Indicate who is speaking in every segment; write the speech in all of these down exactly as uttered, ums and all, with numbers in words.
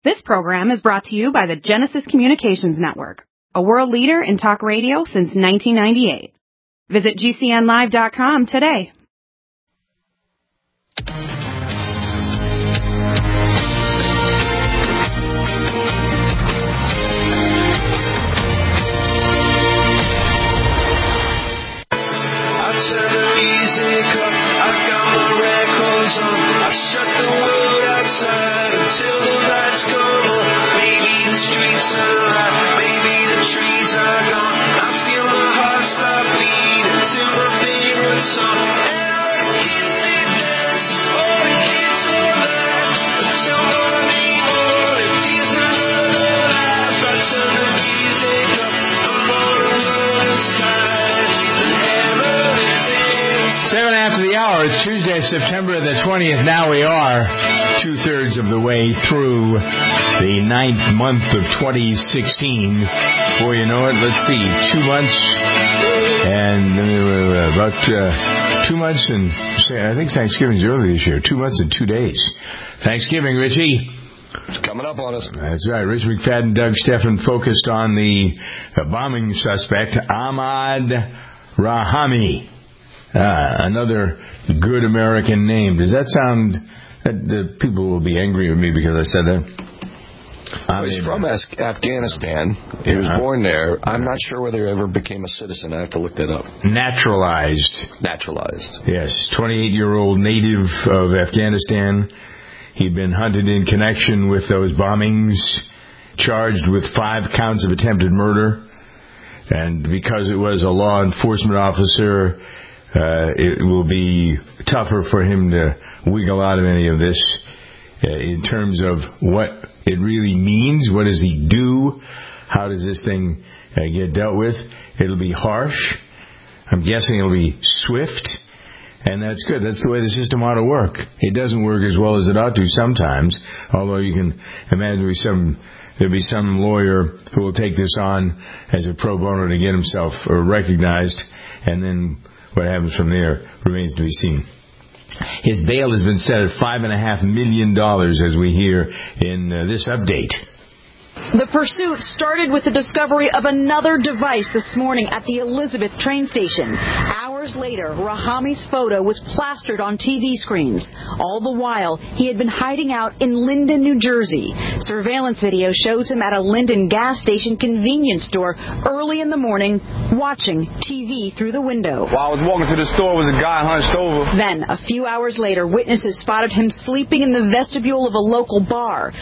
Speaker 1: This program is brought to you by the Genesis Communications Network, a world leader in talk radio since nineteen ninety-eight. Visit G C N live dot com today.
Speaker 2: It's Tuesday, September the twentieth. Now we are two-thirds of the way through the ninth month of twenty sixteen. Before you know it, let's see, two months and uh, about uh, two months and I think Thanksgiving's early this year. Two months and two days. Thanksgiving, Richie.
Speaker 3: It's coming up on us.
Speaker 2: That's right. Rich McFadden, Doug Steffen focused on the, the bombing suspect, Ahmad Rahami. Ah, another good American name. Does that sound... That, that people will be angry with me because I said that?
Speaker 3: Well, he's from Afghanistan. He was uh-huh. born there. I'm not sure whether he ever became a citizen. I have to look that up.
Speaker 2: Naturalized.
Speaker 3: Naturalized.
Speaker 2: Yes. twenty-eight-year-old native of Afghanistan. He'd been hunted in connection with those bombings, charged with five counts of attempted murder. And because it was a law enforcement officer... Uh, it will be tougher for him to wiggle out of any of this uh, in terms of what it really means. What does he do? How does this thing uh, get dealt with? It'll be harsh. I'm guessing it'll be swift. And that's good. That's the way the system ought to work. It doesn't work as well as it ought to sometimes, although you can imagine there'll be some, there'll be some lawyer who will take this on as a pro bono to get himself uh, recognized, and then what happens from there remains to be seen. His bail has been set at five and a half million dollars, as we hear in uh, this update.
Speaker 4: The pursuit started with the discovery of another device this morning at the Elizabeth train station. Hours later, Rahami's photo was plastered on T V screens. All the while, he had been hiding out in Linden, New Jersey. Surveillance video shows him at a Linden gas station convenience store early in the morning, watching T V through the window.
Speaker 5: While I was walking to the store, was a guy hunched over.
Speaker 4: Then, a few hours later, witnesses spotted him sleeping in the vestibule of a local bar.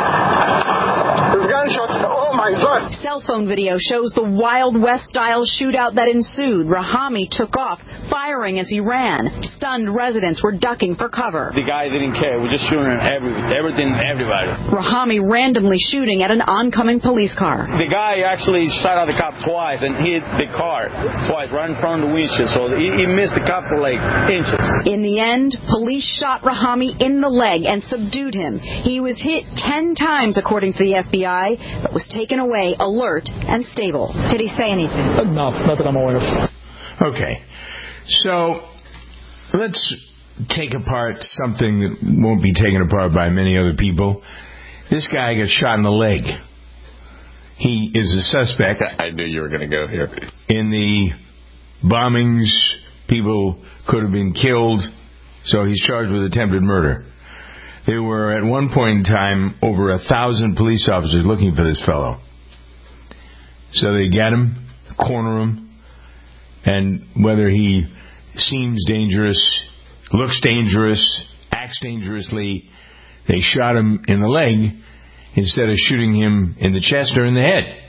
Speaker 6: There's gunshots. Oh, my God.
Speaker 4: Cell phone video shows the Wild West-style shootout that ensued. Rahami took off, firing as he ran. Stunned residents were ducking for cover.
Speaker 5: The guy didn't care. He was just shooting at every, everything and everybody.
Speaker 4: Rahami randomly shooting at an oncoming police car.
Speaker 5: The guy actually shot at the cop twice and hit the car twice, right in front of the windshield. So he, he missed the cop for like inches.
Speaker 4: In the end, police shot Rahami in the leg and subdued him. He was hit ten times, according to the F B I, but was taken away alert and stable. Did he say anything?
Speaker 7: No, not that I'm aware of.
Speaker 2: Okay. So, let's take apart something that won't be taken apart by many other people. This guy got shot in the leg. He is a suspect.
Speaker 3: I knew you were going to go here.
Speaker 2: In the bombings, people could have been killed, so he's charged with attempted murder. There were, at one point in time, over a thousand police officers looking for this fellow. So they get him, corner him, and whether he seems dangerous, looks dangerous, acts dangerously, they shot him in the leg instead of shooting him in the chest or in the head.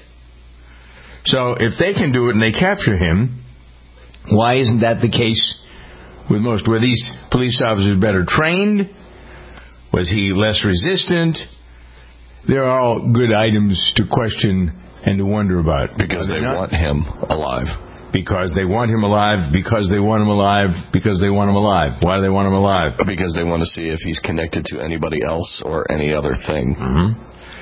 Speaker 2: So if they can do it and they capture him, why isn't that the case with most? Were these police officers better trained? Was he less resistant? They're all good items to question and to wonder about.
Speaker 3: Because they want him alive.
Speaker 2: Because they want him alive, because they want him alive, because they want him alive. Why do they want him alive?
Speaker 3: Because they want to see if he's connected to anybody else or any other thing.
Speaker 2: Mm-hmm.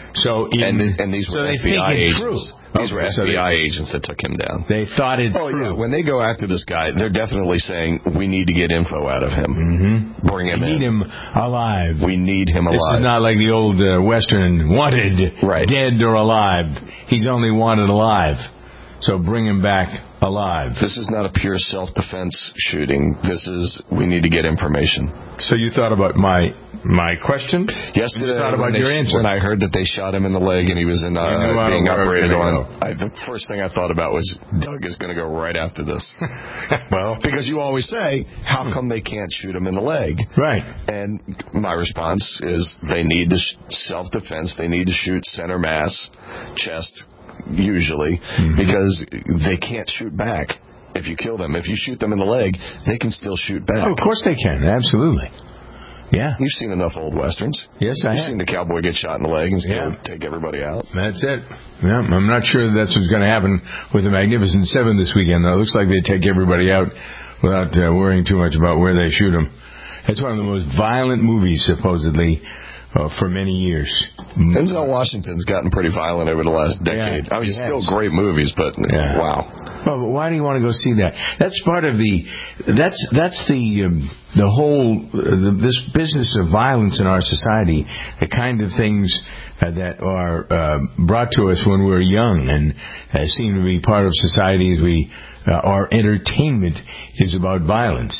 Speaker 2: So in,
Speaker 3: and, th- and these were
Speaker 2: so
Speaker 3: F B I agents.
Speaker 2: True.
Speaker 3: These
Speaker 2: okay,
Speaker 3: were F B I
Speaker 2: so they,
Speaker 3: agents that took him down.
Speaker 2: They thought it
Speaker 3: oh,
Speaker 2: through.
Speaker 3: Yeah. When they go after this guy, they're definitely saying, we need to get info out of him.
Speaker 2: Mm-hmm.
Speaker 3: Bring him
Speaker 2: we
Speaker 3: in.
Speaker 2: need him alive.
Speaker 3: We need him alive.
Speaker 2: This is not like the old uh, Western, wanted,
Speaker 3: right.
Speaker 2: dead or alive. He's only wanted alive. So bring him back alive.
Speaker 3: This is not a pure self-defense shooting. This is, we need to get information.
Speaker 2: So you thought about my my question?
Speaker 3: Yesterday,
Speaker 2: you thought about
Speaker 3: when,
Speaker 2: your
Speaker 3: they,
Speaker 2: answer.
Speaker 3: when I heard that they shot him in the leg and he was in uh, being operated on, I, the first thing I thought about was, Doug is going to go right after this. Well, because you always say, how come they can't shoot him in the leg?
Speaker 2: Right.
Speaker 3: And my response is, they need to sh- self-defense. They need to shoot center mass, chest, usually, mm-hmm. because they can't shoot back if you kill them. If you shoot them in the leg, they can still shoot back.
Speaker 2: Oh, of course they can. Absolutely. Yeah.
Speaker 3: You've seen enough old westerns.
Speaker 2: Yes, I
Speaker 3: You've
Speaker 2: have.
Speaker 3: seen the cowboy get shot in the leg and still
Speaker 2: yeah.
Speaker 3: take everybody out.
Speaker 2: That's it. Yeah, I'm not sure that's what's going to happen with the Magnificent Seven this weekend, though. It looks like they take everybody out without uh, worrying too much about where they shoot them. It's one of the most violent movies, supposedly, Uh, for many years.
Speaker 3: Denzel Washington's gotten pretty violent over the last decade.
Speaker 2: Yeah,
Speaker 3: I mean,
Speaker 2: he
Speaker 3: still
Speaker 2: has.
Speaker 3: great movies, but
Speaker 2: yeah.
Speaker 3: wow.
Speaker 2: Well, but why do you want to go see that? That's part of the. That's that's the um, the whole uh, the, this business of violence in our society. The kind of things uh, that are uh, brought to us when we're young and uh, seem to be part of society as we uh, our entertainment is about violence,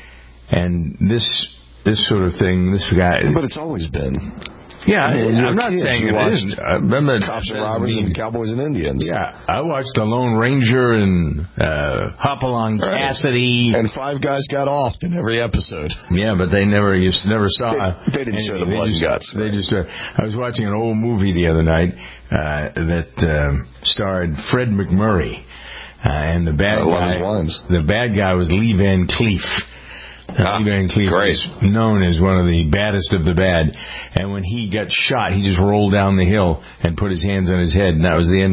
Speaker 2: and this. This sort of thing, this guy...
Speaker 3: But it's always been.
Speaker 2: Yeah, I
Speaker 3: mean,
Speaker 2: I'm not
Speaker 3: kids,
Speaker 2: saying it isn't. I remember
Speaker 3: Cops and Robbers and Cowboys and Indians.
Speaker 2: Yeah, I watched The Lone Ranger and uh, Hopalong
Speaker 3: right.
Speaker 2: Cassidy.
Speaker 3: And Five Guys Got Offed in every episode.
Speaker 2: Yeah, but they never you never saw...
Speaker 3: They, they didn't show the blood
Speaker 2: just,
Speaker 3: and guts.
Speaker 2: They just. Uh, I was watching an old movie the other night uh, that um, starred Fred McMurray. Uh, and the bad
Speaker 3: I
Speaker 2: guy...
Speaker 3: love his lines.
Speaker 2: The bad guy was Lee Van Cleef.
Speaker 3: Ah,
Speaker 2: Lee Van Cleef
Speaker 3: great.
Speaker 2: is known as one of the baddest of the bad. And when he got shot, he just rolled down the hill and put his hands on his head, and that was the end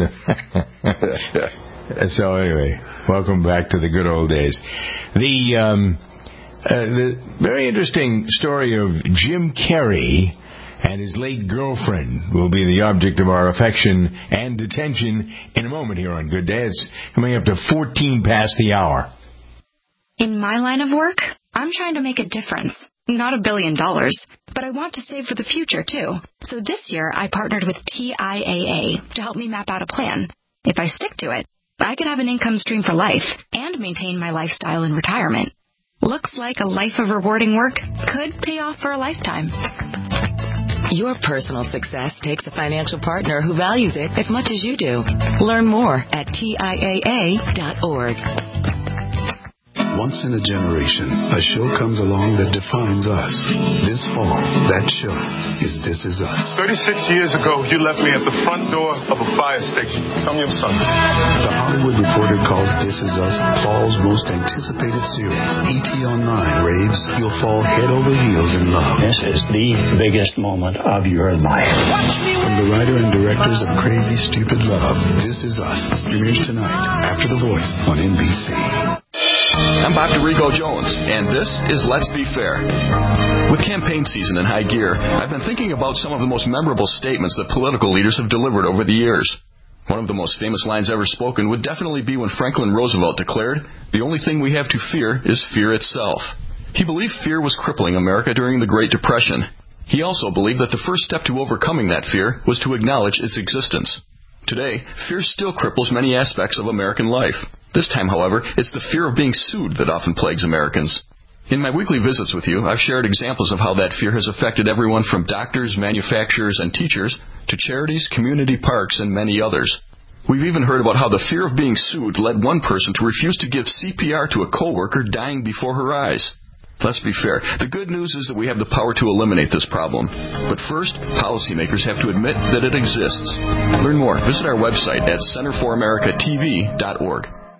Speaker 2: of So anyway, welcome back to the good old days. The, um, uh, the very interesting story of Jim Carrey and his late girlfriend will be the object of our affection and attention in a moment here on Good Day. It's coming up to fourteen past the hour.
Speaker 7: In my line of work, I'm trying to make a difference. Not a billion dollars, but I want to save for the future, too. So this year, I partnered with T I A A to help me map out a plan. If I stick to it, I could have an income stream for life and maintain my lifestyle in retirement. Looks like a life of rewarding work could pay off for a lifetime.
Speaker 8: Your personal success takes a financial partner who values it as much as you do. Learn more at T I A A dot org.
Speaker 9: Once in a generation, a show comes along that defines us. This fall, that show is This Is Us.
Speaker 6: thirty-six years ago, you left me at the front door of a fire station. I'm your son.
Speaker 9: The Hollywood Reporter calls This Is Us fall's most anticipated series. E T Online raves you'll fall head over heels in love.
Speaker 10: This is the biggest moment of your life.
Speaker 9: From the writer and directors of Crazy Stupid Love, This Is Us premieres tonight after The Voice on N B C.
Speaker 11: I'm Bob DeRico Jones, and this is Let's Be Fair. With campaign season in high gear, I've been thinking about some of the most memorable statements that political leaders have delivered over the years. One of the most famous lines ever spoken would definitely be when Franklin Roosevelt declared, "The only thing we have to fear is fear itself." He believed fear was crippling America during the Great Depression. He also believed that the first step to overcoming that fear was to acknowledge its existence. Today, fear still cripples many aspects of American life. This time, however, it's the fear of being sued that often plagues Americans. In my weekly visits with you, I've shared examples of how that fear has affected everyone from doctors, manufacturers, and teachers to charities, community parks, and many others. We've even heard about how the fear of being sued led one person to refuse to give C P R to a coworker dying before her eyes. Let's be fair. The good news is that we have the power to eliminate this problem. But first, policymakers have to admit that it exists. Learn more. Visit our website at center for america t v dot org.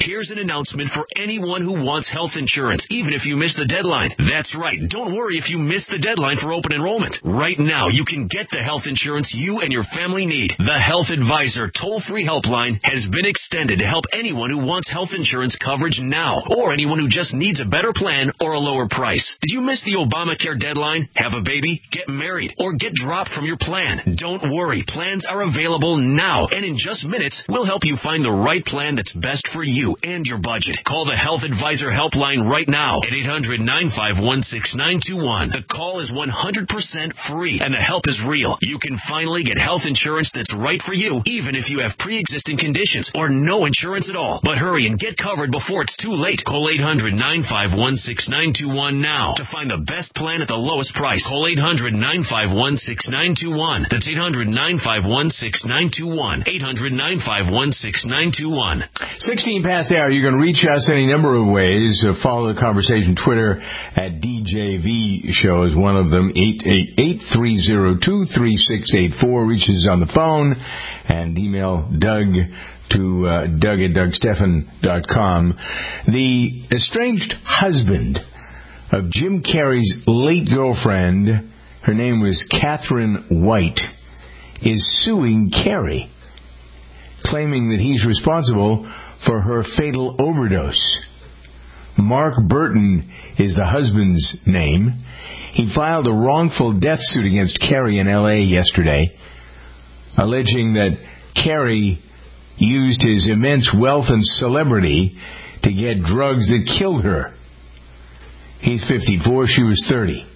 Speaker 12: Here's an announcement for anyone who wants health insurance, even if you miss the deadline. That's right. Don't worry if you miss the deadline for open enrollment. Right now, you can get the health insurance you and your family need. The Health Advisor toll-free helpline has been extended to help anyone who wants health insurance coverage now, or anyone who just needs a better plan or a lower price. Did you miss the Obamacare deadline? Have a baby? Get married? Or get dropped from your plan? Don't worry. Plans are available now, and in just minutes, we'll help you find the right plan that's best for you and your budget. Call the Health Advisor helpline right now at eight hundred, nine five one, six nine two one. The call is one hundred percent free, and the help is real. You can finally get health insurance that's right for you, even if you have pre-existing conditions or no insurance at all. But hurry and get covered before it's too late. Call eight hundred, nine five one, six nine two one now to find the best plan at the lowest price. Call eight hundred, nine five one, six nine two one. That's eight hundred, nine five one, six nine two one. eight hundred, nine five one, six nine two one.
Speaker 2: sixteen past the hour. You can reach us any number of ways. Uh, follow the conversation. Twitter at D J V Show is one of them. eight eight eight, three oh two, three six eight four. Reaches on the phone. And email Doug to uh, Doug at Doug Stephan dot com. The estranged husband of Jim Carrey's late girlfriend, her name was Catherine White, is suing Carrey, claiming that he's responsible for her fatal overdose. Mark Burton is the husband's name. He filed a wrongful death suit against Carrey in L A yesterday, alleging that Carrey used his immense wealth and celebrity to get drugs that killed her. He's fifty-four, she was thirty.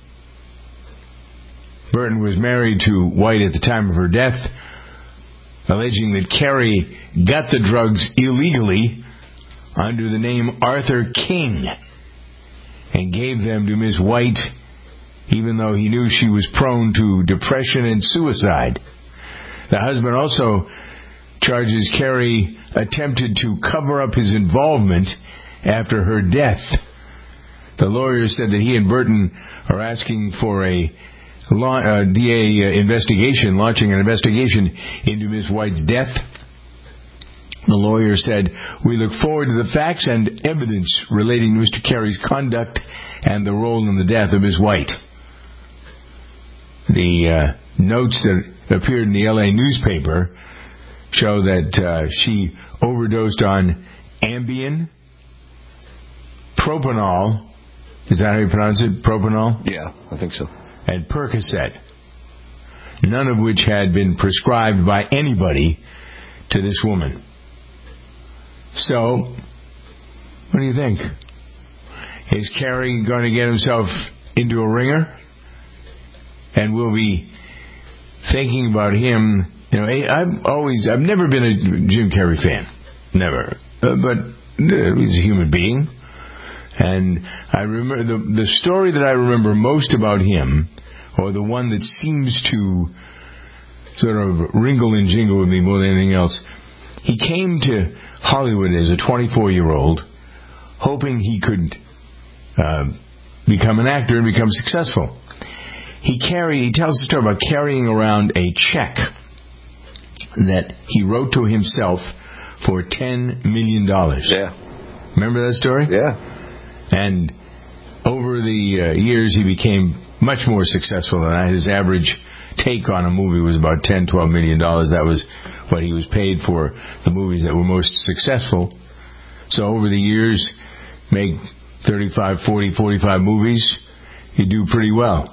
Speaker 2: Burton was married to White at the time of her death, alleging that Carrey got the drugs illegally under the name Arthur King and gave them to Miss White, even though he knew she was prone to depression and suicide. The husband also charges Carrey attempted to cover up his involvement after her death. The lawyer said that he and Burton are asking for a uh, D A investigation, launching an investigation into Miss White's death. The lawyer said, "We look forward to the facts and evidence relating to Mister Carrey's conduct and the role in the death of Miss White." The uh, notes that appeared in the L A newspaper show that uh, she overdosed on Ambien, propanol. Is that how you pronounce it? Propanol?
Speaker 3: Yeah, I think so.
Speaker 2: And Percocet. None of which had been prescribed by anybody to this woman. So, what do you think? Is Carrey going to get himself into a ringer? And we'll be thinking about him. You know, I've always, I've never been a Jim Carrey fan. Never. Uh, but uh, he's a human being. And I remember the the story that I remember most about him, or the one that seems to sort of wrinkle and jingle with me more than anything else. He came to Hollywood as a twenty-four-year-old, hoping he could uh, become an actor and become successful. He carried. He tells the story about carrying around a check that he wrote to himself for ten million dollars.
Speaker 3: Yeah.
Speaker 2: Remember that story?
Speaker 3: Yeah.
Speaker 2: And over the uh, years, he became much more successful than that. His average take on a movie was about ten, twelve million dollars. That was what he was paid for the movies that were most successful. So over the years, make thirty-five, forty, forty-five movies, you do pretty well.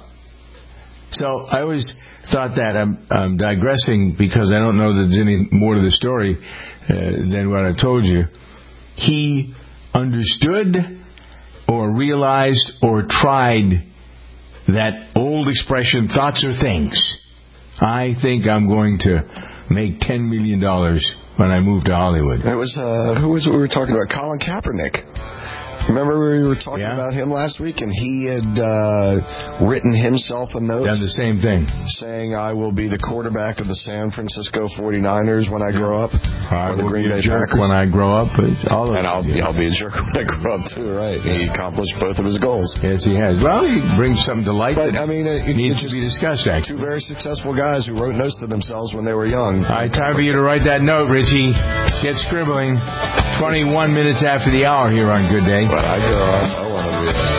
Speaker 2: So I always thought that I'm, I'm digressing because I don't know that there's any more to the story uh, than what I've told you. He understood or realized or tried that old expression, thoughts are things. I think I'm going to make ten million dollars when I move to Hollywood.
Speaker 3: It was, uh, who was it we were talking about? Colin Kaepernick. Remember we were talking
Speaker 2: yeah.
Speaker 3: about him last week, and he had uh, written himself a note.
Speaker 2: Done the same thing.
Speaker 3: Saying, I will be the quarterback of the San Francisco forty-niners when I grow up.
Speaker 2: I
Speaker 3: or the
Speaker 2: will
Speaker 3: Green
Speaker 2: be a
Speaker 3: Bay
Speaker 2: jerk
Speaker 3: Packers.
Speaker 2: when I grow up. All of
Speaker 3: and I'll, I'll be a jerk when I grow up, too, right? He accomplished both of his goals.
Speaker 2: Yes, he has. Well, he brings something to light
Speaker 3: but,
Speaker 2: that
Speaker 3: I mean, it,
Speaker 2: needs
Speaker 3: it
Speaker 2: to be discussed, actually.
Speaker 3: Two very successful guys who wrote notes to themselves when they were young.
Speaker 2: All right, time for you to write that note, Richie. Get scribbling. twenty-one minutes after the hour here on Good Day.
Speaker 3: But I go, I want to be...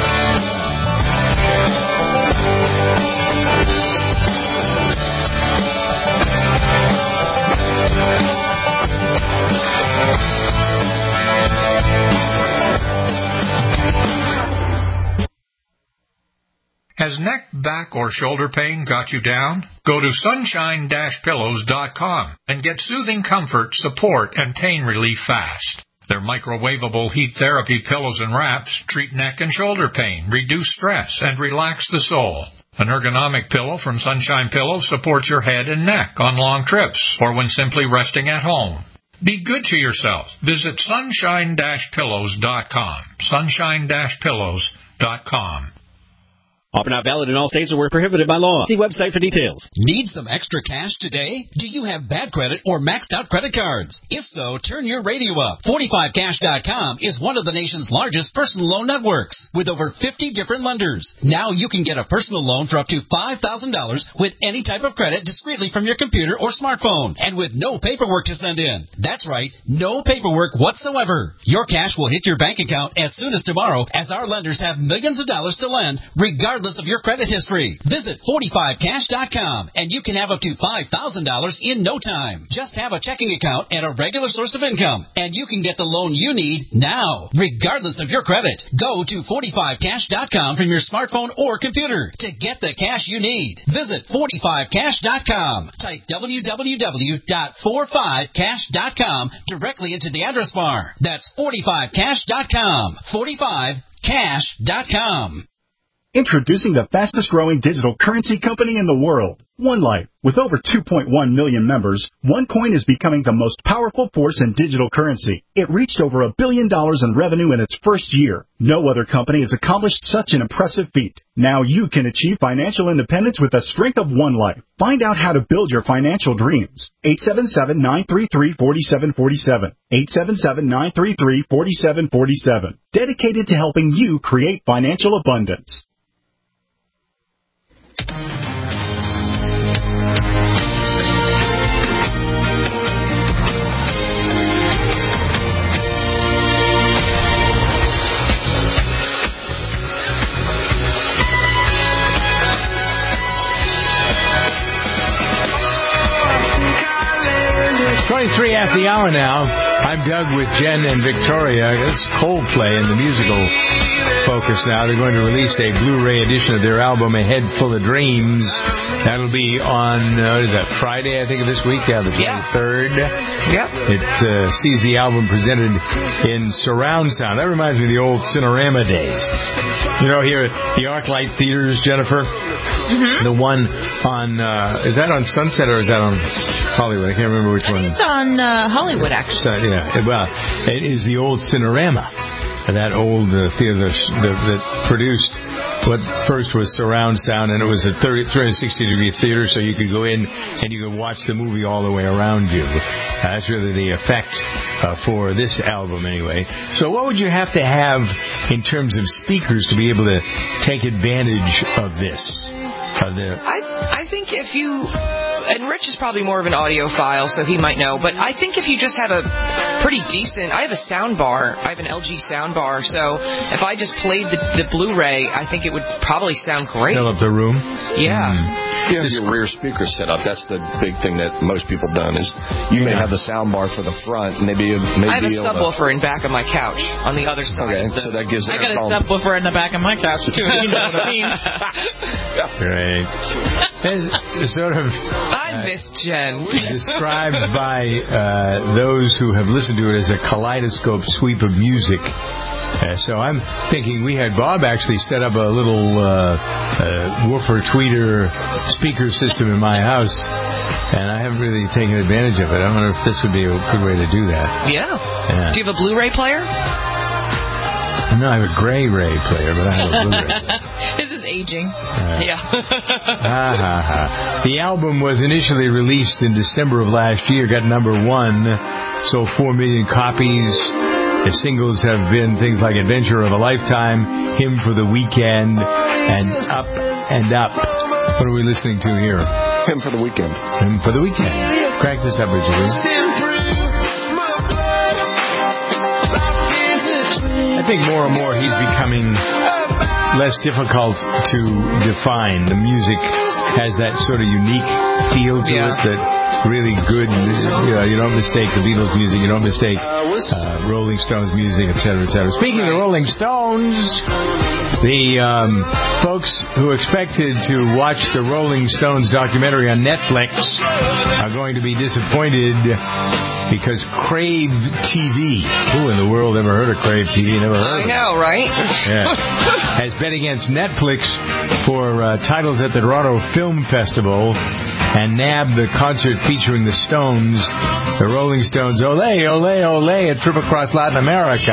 Speaker 13: Has neck, back, or shoulder pain got you down? Go to sunshine dash pillows dot com and get soothing comfort, support, and pain relief fast. Their microwavable heat therapy pillows and wraps treat neck and shoulder pain, reduce stress, and relax the soul. An ergonomic pillow from Sunshine Pillows supports your head and neck on long trips or when simply resting at home. Be good to yourself. Visit sunshine dash pillows dot com. sunshine dash pillows dot com.
Speaker 14: Offer not valid in all states or were prohibited by law. See website for details.
Speaker 15: Need some extra cash today? Do you have bad credit or maxed out credit cards? If so, turn your radio up. forty-five cash dot com is one of the nation's largest personal loan networks with over fifty different lenders. Now you can get a personal loan for up to five thousand dollars with any type of credit discreetly from your computer or smartphone and with no paperwork to send in. That's right, no paperwork whatsoever. Your cash will hit your bank account as soon as tomorrow as our lenders have millions of dollars to lend regardless of your credit history. Visit forty-five cash dot com and you can have up to five thousand dollars in no time. Just have a checking account and a regular source of income and you can get the loan you need now, regardless of your credit. Go to forty-five cash dot com from your smartphone or computer to get the cash you need. Visit forty-five cash dot com. Type w w w dot forty-five cash dot com directly into the address bar. That's forty-five cash dot com. forty-five cash dot com.
Speaker 16: Introducing the fastest-growing digital currency company in the world, OneLife. With over two point one million members, OneCoin is becoming the most powerful force in digital currency. It reached over a billion dollars in revenue in its first year. No other company has accomplished such an impressive feat. Now you can achieve financial independence with the strength of OneLife. Find out how to build your financial dreams. eight seven seven, nine three three, four seven four seven. eight seven seven, nine three three, four seven four seven. Dedicated to helping you create financial abundance.
Speaker 2: twenty-three after the hour now. I'm Doug with Jen and Victoria. It's Coldplay in the musical focus now. They're going to release a Blu-ray edition of their album, A Head Full of Dreams. That'll be on, uh, is that Friday, I think, of this week? Yeah, the twenty-third.
Speaker 17: Yep.
Speaker 2: It uh, sees the album presented in surround sound. That reminds me of the old Cinerama days. You know, here at the ArcLight Theaters, Jennifer,
Speaker 17: mm-hmm.
Speaker 2: the one on, uh, is that on Sunset or is that on Hollywood? I can't remember which one.
Speaker 17: It's on uh, Hollywood, actually.
Speaker 2: So, yeah, well, it is the old Cinerama, that old uh, theater that, that produced what first was surround sound, and it was a thirty, three sixty degree theater, so you could go in and you could watch the movie all the way around you. Uh, that's really the effect uh, for this album, anyway. So what would you have to have in terms of speakers to be able to take advantage of this? Of the
Speaker 17: I, I think if you... And Rich is probably more of an audiophile, so he might know. But I think if you just have a pretty decent... I have a sound bar. I have an L G sound bar. So if I just played the, the Blu-ray, I think it would probably sound great.
Speaker 2: Fill up the room?
Speaker 17: Yeah.
Speaker 2: Mm.
Speaker 3: You have your rear speaker set up. That's the big thing that most people done is you may have the sound bar for the front. Maybe, maybe
Speaker 17: I have a subwoofer in back of my couch on the other side.
Speaker 3: Okay, the, so that gives.
Speaker 18: I got a subwoofer in the back of my couch too. You know what I mean?
Speaker 2: Right. It's sort of.
Speaker 17: I miss Jen.
Speaker 2: Described by uh, those who have listened to it as a kaleidoscope sweep of music. Uh, so I'm thinking we had Bob actually set up a little uh, uh, woofer tweeter speaker system in my house, and I haven't really taken advantage of it. I wonder if this would be a good way to do that.
Speaker 17: Yeah.
Speaker 2: yeah.
Speaker 17: Do you have a Blu-ray player?
Speaker 2: No, I have a Gray Ray player, but I have a Blu-ray.
Speaker 18: This is aging.
Speaker 2: Uh,
Speaker 18: yeah.
Speaker 2: ha, ha, ha. The album was initially released in December of last year, got number one, sold four million copies. The singles have been things like Adventure of a Lifetime, Hymn for the Weekend, and Up and Up. What are we listening to here?
Speaker 3: Hymn for the Weekend.
Speaker 2: Hymn for the Weekend. Crank this up, would you please? think more and more he's becoming less difficult to define. The music has that sort of unique feel to
Speaker 17: Yeah.
Speaker 2: it that really good. You know, you don't mistake the Beatles music. You don't mistake uh, Rolling Stones music, et cetera, et cetera. Speaking of the Rolling Stones, the um, folks who expected to watch the Rolling Stones documentary on Netflix are going to be disappointed because Crave T V, who in the world ever heard of Crave T V? Never heard
Speaker 17: I
Speaker 2: of it.
Speaker 17: know, right?
Speaker 2: Yeah. Has bet against Netflix for uh, titles at the Toronto Film Festival and nabbed the concert featuring the Stones, the Rolling Stones, Ole, Ole, Ole, a trip across Latin America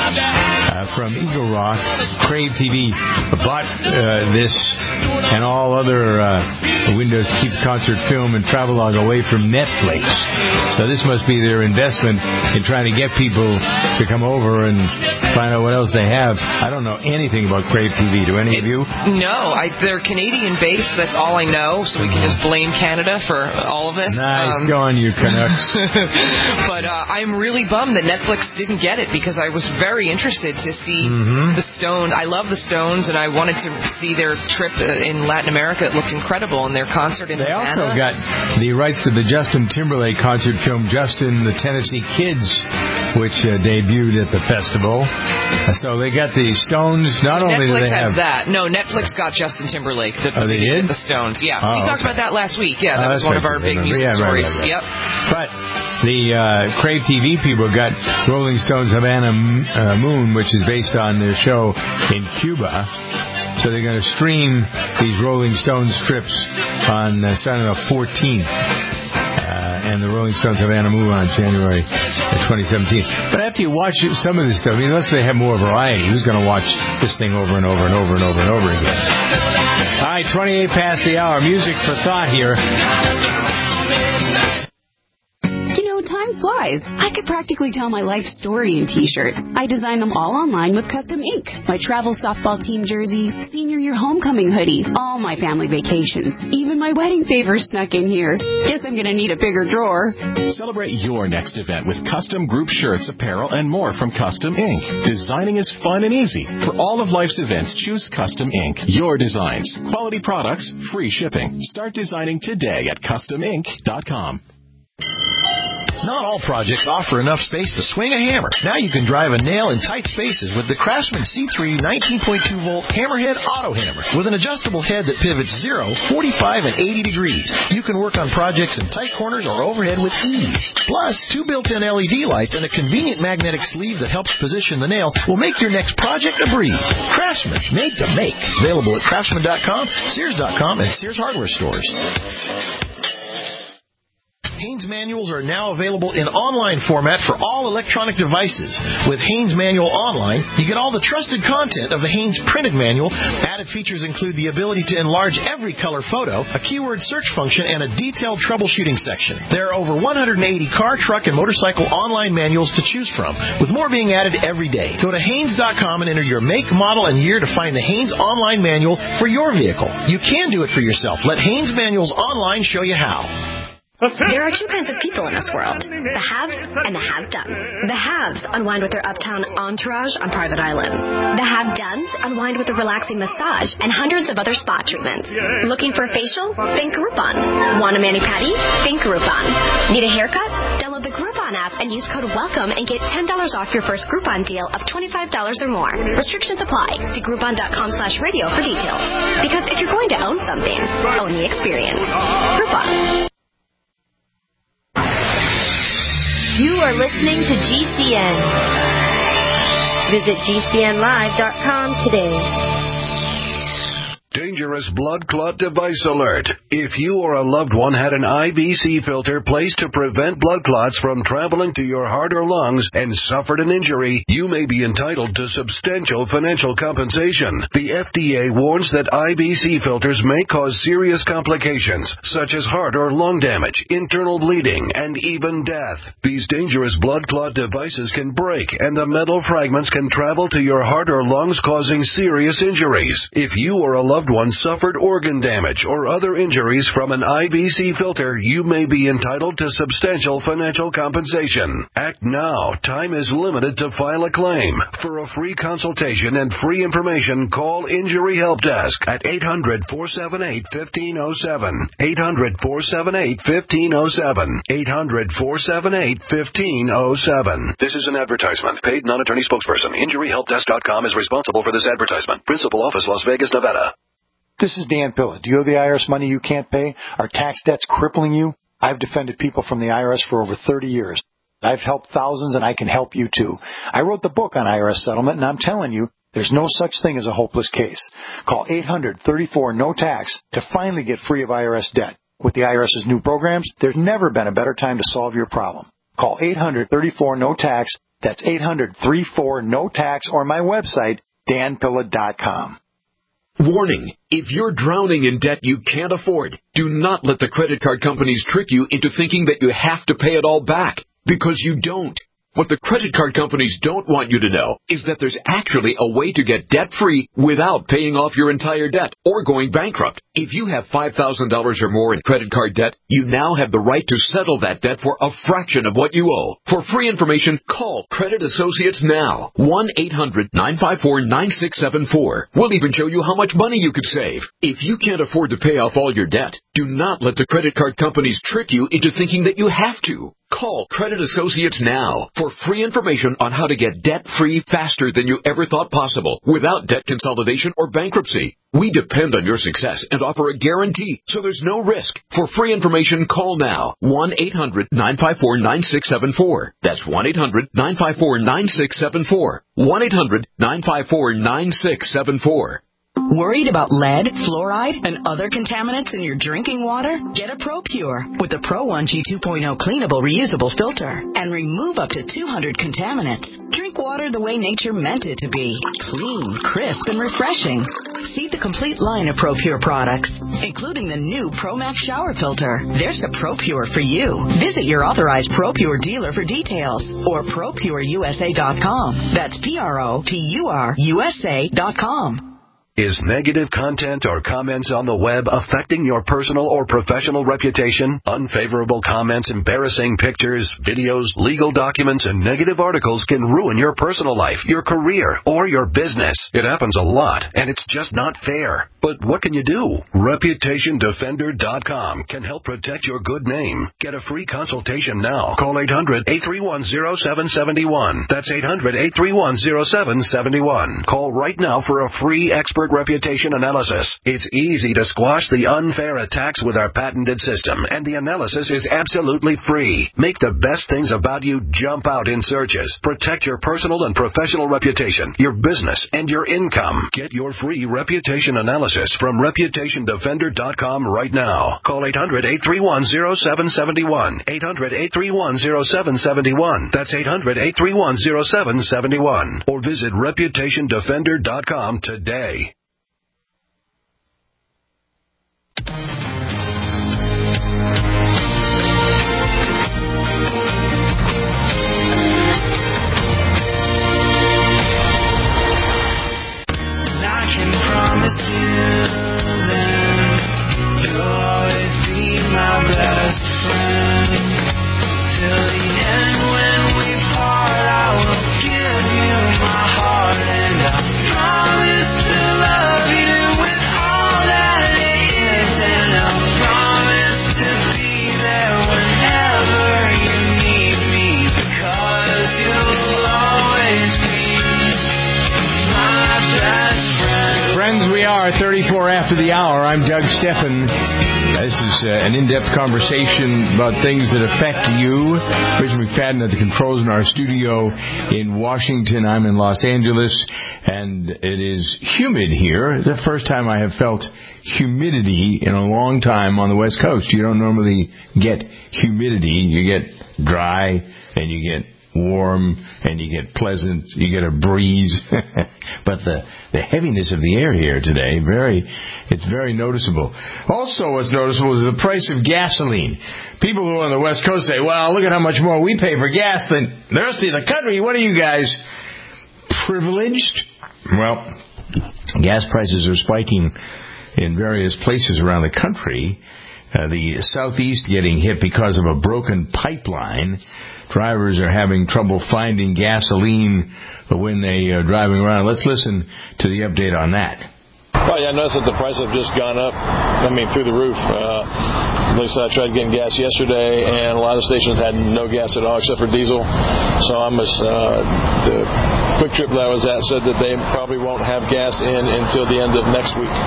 Speaker 2: uh, from Eagle Rock. Crave T V bought uh, this and all other uh, Windows Keep Concert film and travelogue away from Netflix. So this must be their investment in trying to get people to come over and find out what else they have. I don't know anything about Crave T V. Do any of you?
Speaker 17: No, I, they're Canadian-based. That's all I know, so we can just blame Canada for all of this.
Speaker 2: Nice.
Speaker 17: Um,
Speaker 2: Go on, you Canucks.
Speaker 17: but uh, I'm really bummed that Netflix didn't get it because I was very interested to see
Speaker 2: Mm-hmm.
Speaker 17: the Stones. I love the Stones, and I wanted to see their trip in Latin America. It looked incredible, and their concert in
Speaker 2: They
Speaker 17: Havana.
Speaker 2: also got the rights to the Justin Timberlake concert film Justin the Tennessee Kids, which uh, debuted at the festival. Uh, so they got the Stones. Not
Speaker 17: So
Speaker 2: only do
Speaker 17: Netflix
Speaker 2: they
Speaker 17: has
Speaker 2: have
Speaker 17: that. No, Netflix got Justin Timberlake. The,
Speaker 2: Oh, they
Speaker 17: the,
Speaker 2: did?
Speaker 17: The Stones, yeah.
Speaker 2: Oh,
Speaker 17: we talked
Speaker 2: okay.
Speaker 17: about that last week. Yeah, that
Speaker 2: Oh,
Speaker 17: was
Speaker 2: that's
Speaker 17: one of
Speaker 2: right,
Speaker 17: our
Speaker 2: I
Speaker 17: big
Speaker 2: remember.
Speaker 17: music
Speaker 2: Yeah, right,
Speaker 17: stories.
Speaker 2: right, right.
Speaker 17: Yep.
Speaker 2: But the uh, Crave T V people got Rolling Stones Havana uh, Moon, which is based on their show in Cuba. So they're going to stream these Rolling Stones trips on uh, starting on the fourteenth. Uh, and the Rolling Stones Havana Moon on January twenty seventeen. But after you watch some of this stuff, I mean, unless they have more variety, who's going to watch this thing over and over and over and over and over again? All right, twenty-eight past the hour. Music for thought here.
Speaker 19: You know, time flies. I could practically tell my life story in T-shirts. I design them all online with Custom Ink. My travel softball team jersey, senior year homecoming hoodies, all my family vacations, even my wedding favors snuck in here. Guess I'm gonna need a bigger drawer.
Speaker 20: Celebrate your next event with custom group shirts, apparel, and more from Custom Ink. Designing is fun and easy. For all of life's events, choose Custom Ink. Your designs, quality products, free shipping. Start designing today at custom ink dot com.
Speaker 21: Not all projects offer enough space to swing a hammer. Now you can drive a nail in tight spaces with the Craftsman C three nineteen point two volt Hammerhead Auto Hammer. With an adjustable head that pivots zero, forty-five, and eighty degrees. You can work on projects in tight corners or overhead with ease. Plus, two built-in L E D lights and a convenient magnetic sleeve that helps position the nail will make your next project a breeze. Craftsman, made to make. Available at craftsman dot com, sears dot com, and Sears Hardware stores. Haynes manuals are now available in online format for all electronic devices. With Haynes Manual Online, you get all the trusted content of the Haynes printed manual. Added features include the ability to enlarge every color photo, a keyword search function, and a detailed troubleshooting section. There are over one hundred eighty car, truck, and motorcycle online manuals to choose from, with more being added every day. Go to Haynes dot com and enter your make, model, and year to find the Haynes online manual for your vehicle. You can do it for yourself. Let Haynes Manuals Online show you how.
Speaker 22: There are two kinds of people in this world, the haves and the have-dones. The haves unwind with their uptown entourage on private islands. The have-dones unwind with a relaxing massage and hundreds of other spa treatments. Looking for a facial? Think Groupon. Want a mani-pedi? Think Groupon. Need a haircut? Download the Groupon app and use code WELCOME and get ten dollars off your first Groupon deal of twenty-five dollars or more. Restrictions apply. See Groupon dot com slash radio for details. Because if you're going to own something, own the experience. Groupon.
Speaker 23: You are listening to G C N. Visit G C N live dot com today.
Speaker 24: Dangerous blood clot device alert. If you or a loved one had an I V C filter placed to prevent blood clots from traveling to your heart or lungs and suffered an injury, you may be entitled to substantial financial compensation. The F D A warns that I V C filters may cause serious complications, such as heart or lung damage, internal bleeding, and even death. These dangerous blood clot devices can break, and the metal fragments can travel to your heart or lungs, causing serious injuries. If you or a loved one suffered organ damage or other injuries from an I B C filter, you may be entitled to substantial financial compensation. Act now. Time is limited to file a claim. For a free consultation and free information, call Injury Help Desk at eight hundred, four seven eight, one five zero seven. eight hundred, four seven eight, one five zero seven. eight hundred, four seven eight, one five zero seven. This is an advertisement. Paid non-attorney spokesperson. Injury Help Desk dot com is responsible for this advertisement. Principal office, Las Vegas, Nevada.
Speaker 1: This is Dan Pilla. Do you owe the I R S money you can't pay? Are tax debts crippling you? I've defended people from the I R S for over thirty years. I've helped thousands, and I can help you too. I wrote the book on I R S settlement, and I'm telling you, there's no such thing as a hopeless case. Call eight hundred, thirty-four, no tax to finally get free of I R S debt. With the I R S's new programs, there's never been a better time to solve your problem. Call eight hundred, thirty-four, no tax. That's eight hundred, thirty-four, no tax, or my website, dan pilla dot com.
Speaker 4: Warning, if you're drowning in debt you can't afford, do not let the credit card companies trick you into thinking that you have to pay it all back, because you don't. What the credit card companies don't want you to know is that there's actually a way to get debt-free without paying off your entire debt or going bankrupt. If you have five thousand dollars or more in credit card debt, you now have the right to settle that debt for a fraction of what you owe. For free information, call Credit Associates now. one eight hundred, nine five four, nine six seven four. We'll even show you how much money you could save. If you can't afford to pay off all your debt, do not let the credit card companies trick you into thinking that you have to. Call Credit Associates now for free information on how to get debt-free faster than you ever thought possible without debt consolidation or bankruptcy. We depend on your success and offer a guarantee, so there's no risk. For free information, call now. one eight hundred, nine five four, nine six seven four. That's one eight hundred, nine five four, nine six seven four. one eight hundred, nine five four, nine six seven four.
Speaker 8: Worried about lead, fluoride, and other contaminants in your drinking water? Get a ProPure with the Pro one G two point oh cleanable reusable filter and remove up to two hundred contaminants. Drink water the way nature meant it to be. Clean, crisp, and refreshing. See the complete line of ProPure products, including the new ProMax shower filter. There's a ProPure for you. Visit your authorized ProPure dealer for details or pro pure u s a dot com. That's P R O P U R U S A dot com.
Speaker 24: Is negative content or comments on the web affecting your personal or professional reputation? Unfavorable comments, embarrassing pictures, videos, legal documents, and negative articles can ruin your personal life, your career, or your business. It happens a lot, and it's just not fair. But what can you do? Reputation Defender dot com can help protect your good name. Get a free consultation now. Call eight hundred, eight three one, zero seven seven one. That's eight hundred, eight three one, zero seven seven one. Call right now for a free expert reputation analysis. It's easy to squash the unfair attacks with our patented system, and the analysis is absolutely free. Make the best things about you jump out in searches. Protect your personal and professional reputation, your business, and your income. Get your free reputation analysis from Reputation Defender dot com right now. Call eight hundred, eight three one, zero seven seven one. eight hundred, eight three one, zero seven seven one. That's eight hundred, eight three one, zero seven seven one. Or visit Reputation Defender dot com today.
Speaker 5: I can promise you that you'll always be my best friend till the end. When we part, I will give you my heart, and I promise to love you with all that it is, and I promise to be there whenever you need me, because you'll always be my best friend.
Speaker 2: Friends, we are thirty-four after the hour. I'm Doug Steffen. This is uh, an in-depth conversation about things that affect you. Richard McFadden at the controls in our studio in Washington. I'm in Los Angeles, and it is humid here. It's the first time I have felt humidity in a long time on the West Coast. You don't normally get humidity. You get dry, and you get warm, and you get pleasant, you get a breeze. But the, the heaviness of the air here today, very, it's very noticeable. Also what's noticeable is the price of gasoline. People who are on the West Coast say, well, look at how much more we pay for gas than the rest of the country. What are you guys, privileged? Well, gas prices are spiking in various places around the country. Uh, the southeast getting hit because of a broken pipeline. Drivers are having trouble finding gasoline when they are driving around. Let's listen to the update on that.
Speaker 6: Well, yeah, I noticed that the price have just gone up, I mean, through the roof. Uh, at least I tried getting gas yesterday, and a lot of stations had no gas at all except for diesel. So I must, uh, the Quick Trip that I was at said that they probably won't have gas in until the end of next week.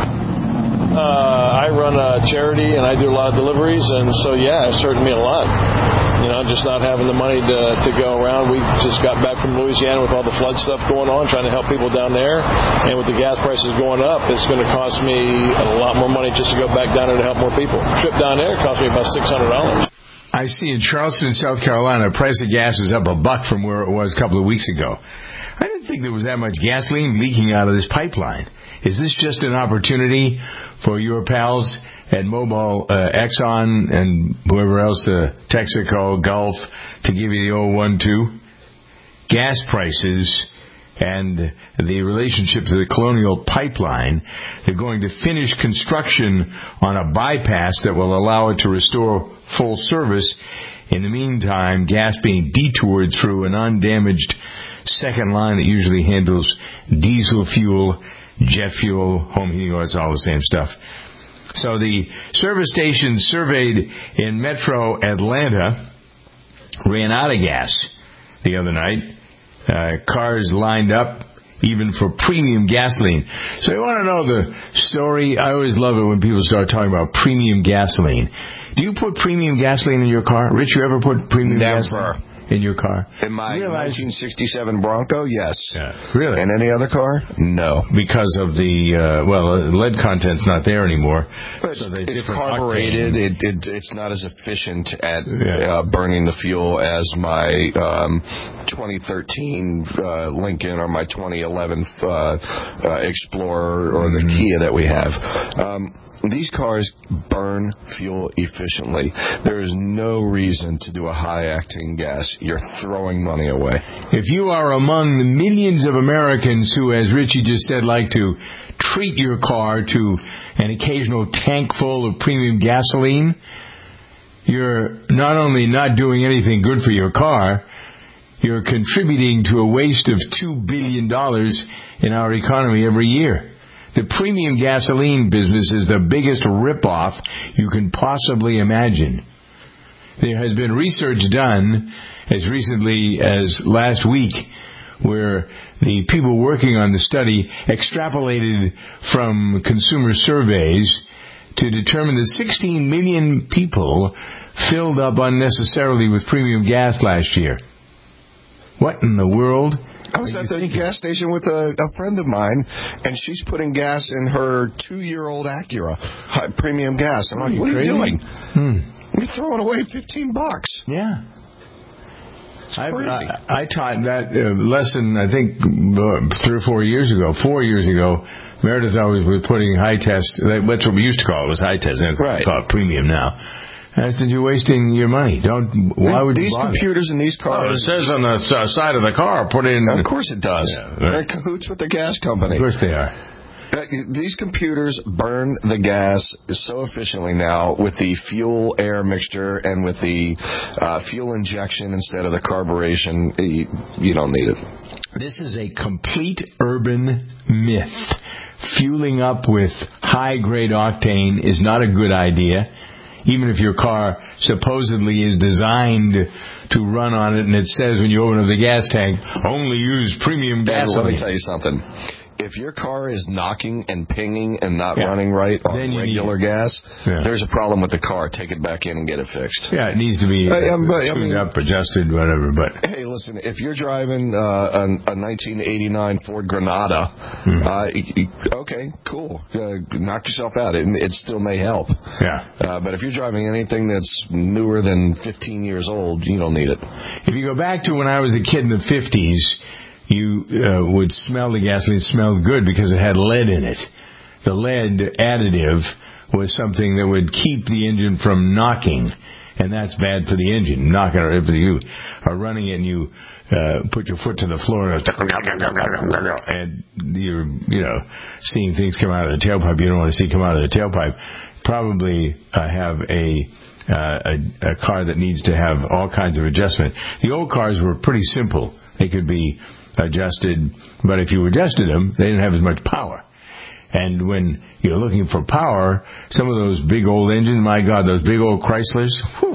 Speaker 6: Uh, I run a charity, and I do a lot of deliveries, and so, yeah, it's hurting me a lot. You know, just not having the money to to go around. We just got back from Louisiana with all the flood stuff going on, trying to help people down there. And with the gas prices going up, it's going to cost me a lot more money just to go back down there to help more people. A trip down there cost me about six hundred dollars.
Speaker 2: I see in Charleston, South Carolina, the price of gas is up a buck from where it was a couple of weeks ago. I didn't think there was that much gasoline leaking out of this pipeline. Is this just an opportunity for your pals at Mobil, uh, Exxon, and whoever else, uh, Texaco, Gulf, to give you the old one two? Gas prices and the relationship to the Colonial Pipeline. They're going to finish construction on a bypass that will allow it to restore full service. In the meantime, gas being detoured through an undamaged second line that usually handles diesel fuel, jet fuel, home heating oil. It's all the same stuff. So the service stations surveyed in Metro Atlanta ran out of gas the other night. Uh, cars lined up even for premium gasoline. So you want to know the story? I always love it when people start talking about premium gasoline. Do you put premium gasoline in your car? Rich, you ever put premium
Speaker 3: Never.
Speaker 2: gasoline in your car?
Speaker 3: In my nineteen sixty-seven Bronco, yes.
Speaker 2: Yeah. Really?
Speaker 3: And any other car? No.
Speaker 2: Because of the, uh, well, lead content's not there anymore.
Speaker 3: But
Speaker 2: so
Speaker 3: it's carbureted. It, it, it's not as efficient at yeah. uh, burning the fuel as my um, twenty thirteen uh, Lincoln or my twenty eleven uh, uh, Explorer or the mm-hmm. Kia that we have. Um, These cars burn fuel efficiently. There is no reason to do a high-acting gas. You're throwing money away.
Speaker 2: If you are among the millions of Americans who, as Richie just said, like to treat your car to an occasional tank full of premium gasoline, you're not only not doing anything good for your car, you're contributing to a waste of two billion dollars in our economy every year. The premium gasoline business is the biggest ripoff you can possibly imagine. There has been research done as recently as last week where the people working on the study extrapolated from consumer surveys to determine that sixteen million people filled up unnecessarily with premium gas last year. What in the world?
Speaker 3: I was at the thinking? gas station with a, a friend of mine, and she's putting gas in her two-year-old Acura, high premium gas. I'm like, what are you doing?
Speaker 2: Hmm.
Speaker 3: You're throwing away fifteen bucks.
Speaker 2: Yeah. I, I, I taught that uh, lesson, I think, uh, three or four years ago, four years ago. Meredith always was putting high test. That's what we used to call it, was high test. It's right. called premium now. I said, you're wasting your money. Don't. Why would
Speaker 3: these
Speaker 2: you bother?
Speaker 3: computers in these cars?
Speaker 2: Oh, it says on the side of the car, put in.
Speaker 3: Of course it does. Yeah, right. They're in cahoots with the gas company.
Speaker 2: Of course they are.
Speaker 3: Uh, these computers burn the gas so efficiently now with the fuel-air mixture and with the uh, fuel injection instead of the carburation. You, you don't need it.
Speaker 2: This is a complete urban myth. Fueling up with high-grade octane is not a good idea. Even if your car supposedly is designed to run on it and it says when you open up the gas tank, only use premium gasoline.
Speaker 3: Let me tell you something. If your car is knocking and pinging and not yeah. running right on then regular gas, yeah. there's a problem with the car. Take it back in and get it fixed.
Speaker 2: Yeah, it needs to be uh, um, but, tuned I mean, up, adjusted, whatever. But
Speaker 3: hey, listen, if you're driving uh, a, a nineteen eighty-nine Ford Granada, hmm. uh, okay, cool. Uh, knock yourself out. It, it still may help.
Speaker 2: Yeah.
Speaker 3: Uh, but if you're driving anything that's newer than fifteen years old, you don't need it.
Speaker 2: If you go back to when I was a kid in the fifties, you uh, would smell the gasoline. It smelled good because it had lead in it. The lead additive was something that would keep the engine from knocking. and that's bad for the engine. Not gonna, if you are running it and you uh, put your foot to the floor and you're, you know, seeing things come out of the tailpipe you don't want to see come out of the tailpipe, probably uh, have a, uh, a a car that needs to have all kinds of adjustment. The old cars were pretty simple. They could be adjusted, but if you adjusted them, they didn't have as much power. And when you're looking for power, some of those big old engines, my God, those big old Chryslers, whew,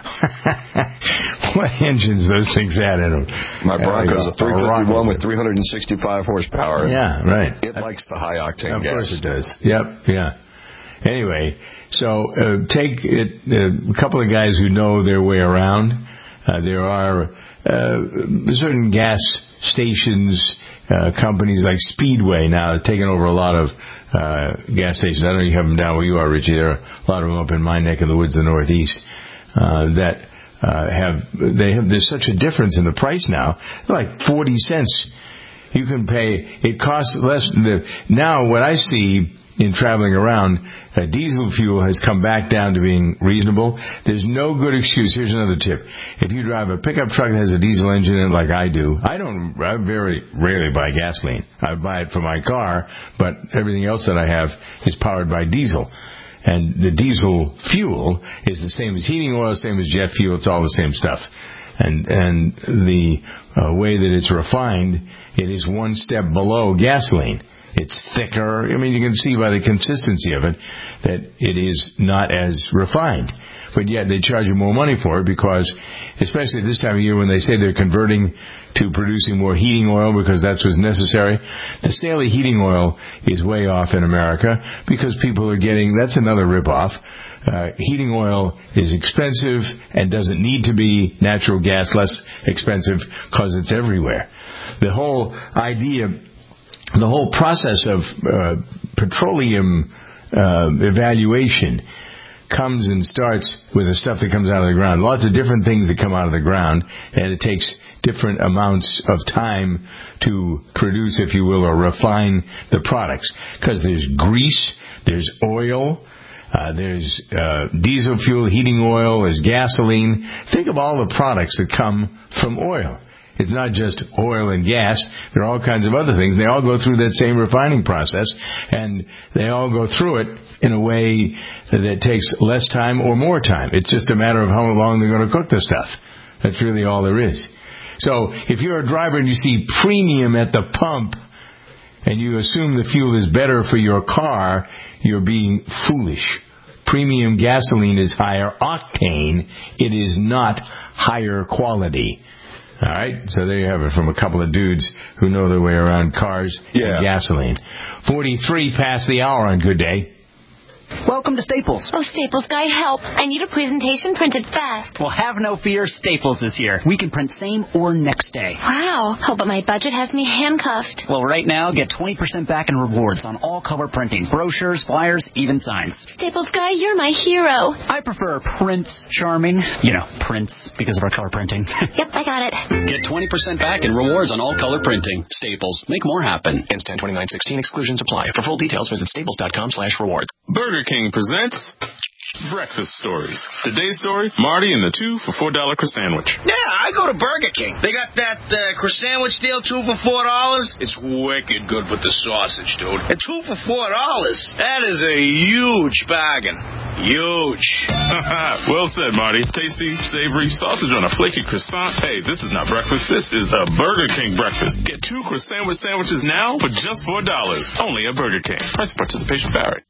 Speaker 2: what engines those things had in them.
Speaker 3: My Bronco's a three fifty-one with three hundred sixty-five horsepower.
Speaker 2: Yeah, right.
Speaker 3: It likes the high octane gas.
Speaker 2: Of course it does. Yep, yeah. Anyway, so uh, take it, uh, a couple of guys who know their way around. Uh, there are uh, certain gas stations, uh, companies like Speedway now have taken over a lot of uh, gas stations. I don't know if you have them down where you are, Richie. There are a lot of them up in my neck of the woods, the Northeast, uh, that uh, have, they have, there's such a difference in the price now. Like forty cents. You can pay, it costs less. The, now what I see in traveling around, uh, diesel fuel has come back down to being reasonable. There's no good excuse. Here's another tip. If you drive a pickup truck that has a diesel engine in it like I do, I don't, I very rarely buy gasoline. I buy it for my car, but everything else that I have is powered by diesel. And the diesel fuel is the same as heating oil, same as jet fuel. It's all the same stuff. And, and the uh, way that it's refined, it is one step below gasoline. It's thicker. I mean, you can see by the consistency of it that it is not as refined. But yet they charge you more money for it because, especially this time of year when they say they're converting to producing more heating oil because that's what's necessary, the sale of heating oil is way off in America because people are getting, that's another ripoff. Uh, heating oil is expensive and doesn't need to be. Natural gas less expensive because it's everywhere. The whole idea... The whole process of uh, petroleum uh, evaluation comes and starts with the stuff that comes out of the ground. Lots of different things that come out of the ground, and it takes different amounts of time to produce, if you will, or refine the products. Because there's grease, there's oil, uh, there's uh, diesel fuel, heating oil, there's gasoline. Think of all the products that come from oil. It's not just oil and gas. There are all kinds of other things. They all go through that same refining process, and they all go through it in a way that takes less time or more time. It's just a matter of how long they're going to cook the stuff. That's really all there is. So if you're a driver and you see premium at the pump and you assume the fuel is better for your car, you're being foolish. Premium gasoline is higher octane. It is not higher quality. All right, so there you have it from a couple of dudes who know their way around cars yeah. and gasoline. forty-three past the hour on Good Day.
Speaker 7: Welcome to Staples.
Speaker 22: Oh, Staples guy, help. I need a presentation printed fast.
Speaker 7: Well, have no fear. Staples is here. We can print same or next day.
Speaker 22: Wow. Oh, but my budget has me handcuffed.
Speaker 7: Well, right now, get twenty percent back in rewards on all color printing. Brochures, flyers, even signs.
Speaker 22: Staples guy, you're my hero.
Speaker 7: I prefer Prince Charming. You know, Prince, because of our color printing.
Speaker 22: Yep, I got it.
Speaker 14: Get twenty percent back in rewards on all color printing. Staples. Make more happen. Ends ten twenty-nine sixteen. Exclusions apply. For full details, visit staples.com slash rewards.
Speaker 9: Burger King presents Breakfast Stories. Today's story, Marty and the two for four dollar croissant.
Speaker 10: Yeah, I go to Burger King. They got that uh, croissant deal, two for four dollars. It's wicked good with the sausage, dude. And two for four dollars. That is a huge bargain. Huge.
Speaker 9: Well said, Marty. Tasty, savory, sausage on a flaky croissant. Hey, this is not breakfast. This is a Burger King breakfast. Get two croissant sandwiches now for just four dollars. Only at Burger King. Price participation vary.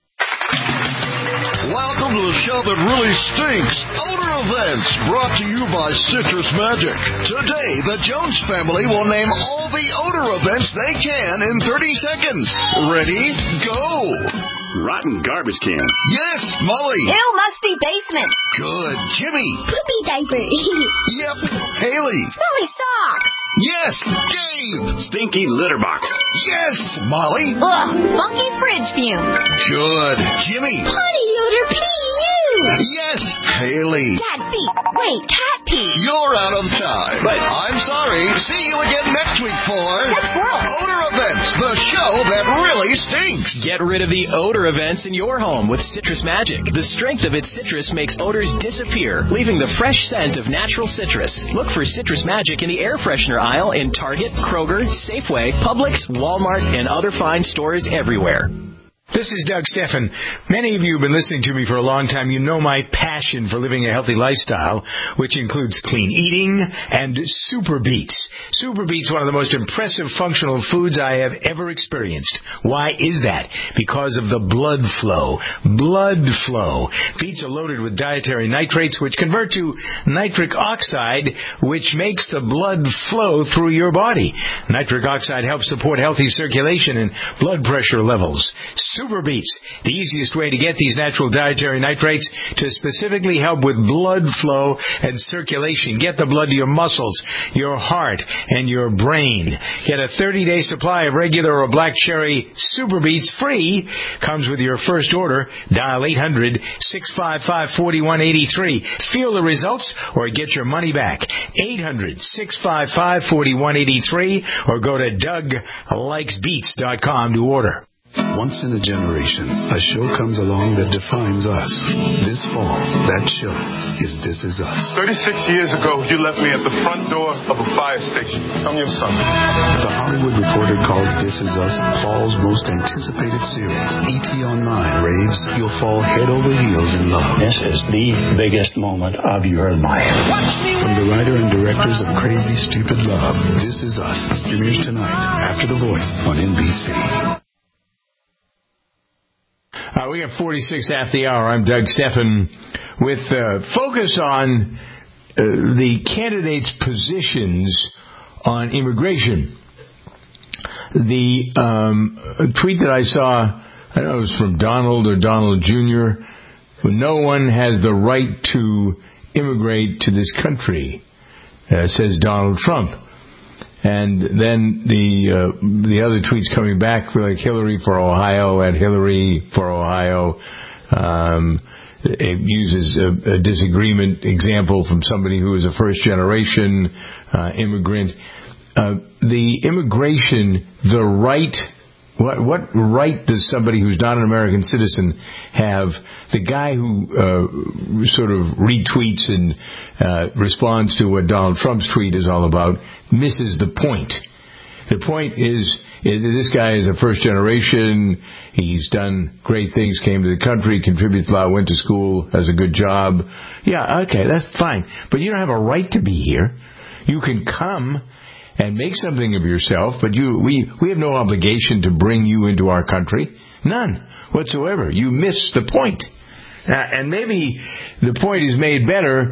Speaker 11: Welcome to the show that really stinks. Odor Events, brought to you by Citrus Magic. Today, the Jones family will name all the odor events they can in thirty seconds. Ready? Go!
Speaker 25: Rotten garbage can.
Speaker 11: Yes, Molly.
Speaker 22: Ew, musty basement.
Speaker 11: Good. Jimmy.
Speaker 22: Poopy diaper.
Speaker 11: Yep. Haley.
Speaker 22: Smelly socks.
Speaker 11: Yes, Dave.
Speaker 25: Stinky litter box.
Speaker 11: Yes, Molly.
Speaker 22: Ugh, funky fridge fumes.
Speaker 11: Good. Jimmy.
Speaker 22: Potty odor, P U.
Speaker 11: Yes, Haley.
Speaker 22: Cat feet. Wait, cat pee.
Speaker 11: You're out of time.
Speaker 22: But-
Speaker 11: I'm sorry. See you again next week for
Speaker 22: That's gross.
Speaker 11: Odor Events, the show that really stinks.
Speaker 12: Get rid of the odor events in your home with Citrus Magic. The strength of its citrus makes odors disappear, leaving the fresh scent of natural citrus. Look for Citrus Magic in the air freshener aisle in Target, Kroger, Safeway, Publix, Walmart, and other fine stores everywhere.
Speaker 2: This is Doug Steffen. Many of you have been listening to me for a long time. You know my passion for living a healthy lifestyle, which includes clean eating and Super Beets. Super Beets, one of the most impressive functional foods I have ever experienced. Why is that? Because of the blood flow. Blood flow. Beets are loaded with dietary nitrates, which convert to nitric oxide, which makes the blood flow through your body. Nitric oxide helps support healthy circulation and blood pressure levels. Super Beets, the easiest way to get these natural dietary nitrates to specifically help with blood flow and circulation. Get the blood to your muscles, your heart, and your brain. Get a thirty-day supply of regular or black cherry Super Beets free. Comes with your first order. Dial eight hundred, six five five, four one eight three. Feel the results or get your money back. eight hundred, six five five, four one eight three or go to doug likes beets dot com to order.
Speaker 13: Once in a generation, a show comes along that defines us. This fall, that show is This Is Us.
Speaker 15: thirty-six years ago, you left me at the front door of a fire station. I'm your son.
Speaker 13: The Hollywood Reporter calls This Is Us fall's most anticipated series. E T Online raves you'll fall head over heels in love.
Speaker 16: This is the biggest moment of your life.
Speaker 13: From the writer and directors of Crazy Stupid Love, This Is Us premieres tonight after The Voice on N B C.
Speaker 2: Uh, we got forty-six after the hour. I'm Doug Steffen with uh, focus on uh, the candidates' positions on immigration. The um, tweet that I saw, I don't know if it was from Donald or Donald Junior, no one has the right to immigrate to this country, uh, says Donald Trump. And then the uh, the other tweets coming back, like Hillary for Ohio, at Hillary for Ohio, um, it uses a, a disagreement example from somebody who is a first-generation uh, immigrant. Uh, the immigration, the right, what what right does somebody who's not an American citizen have? The guy who uh, sort of retweets and uh, responds to what Donald Trump's tweet is all about misses the point. The point is, is that this guy is a first generation. He's done great things, came to the country, contributes a lot, went to school, has a good job. Yeah, okay, that's fine. But you don't have a right to be here. You can come and make something of yourself, but you we, we have no obligation to bring you into our country. None whatsoever. You miss the point. Uh, and maybe the point is made better.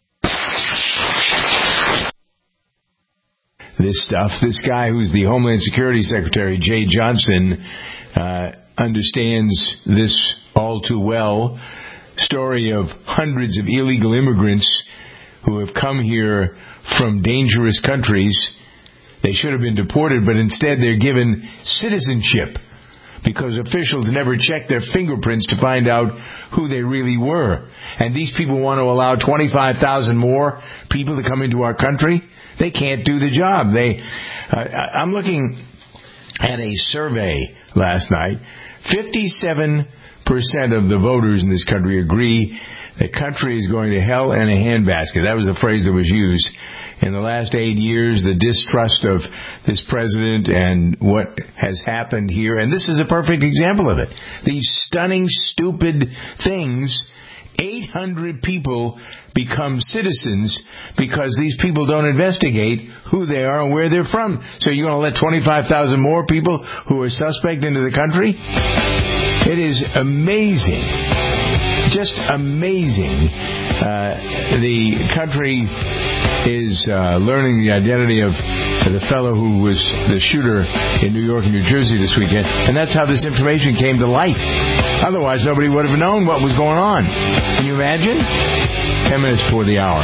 Speaker 2: This stuff, this guy who's the Homeland Security Secretary, Jay Johnson, uh, understands this all too well. Story of hundreds of illegal immigrants who have come here from dangerous countries. They should have been deported, but instead they're given citizenship because officials never checked their fingerprints to find out who they really were. And these people want to allow twenty-five thousand more people to come into our country? They can't do the job. They, uh, I'm looking at a survey last night. fifty-seven percent of the voters in this country agree the country is going to hell in a handbasket. That was the phrase that was used. In the last eight years, the distrust of this president and what has happened here, and this is a perfect example of it. These stunning, stupid things, eight hundred people become citizens because these people don't investigate who they are and where they're from. So you're going to let twenty-five thousand more people who are suspect into the country? It is amazing. Just amazing. Uh, the country is uh, learning the identity of the fellow who was the shooter in New York and New Jersey this weekend, and that's how this information came to light. Otherwise, nobody would have known what was going on. Can you imagine? Ten minutes before the hour.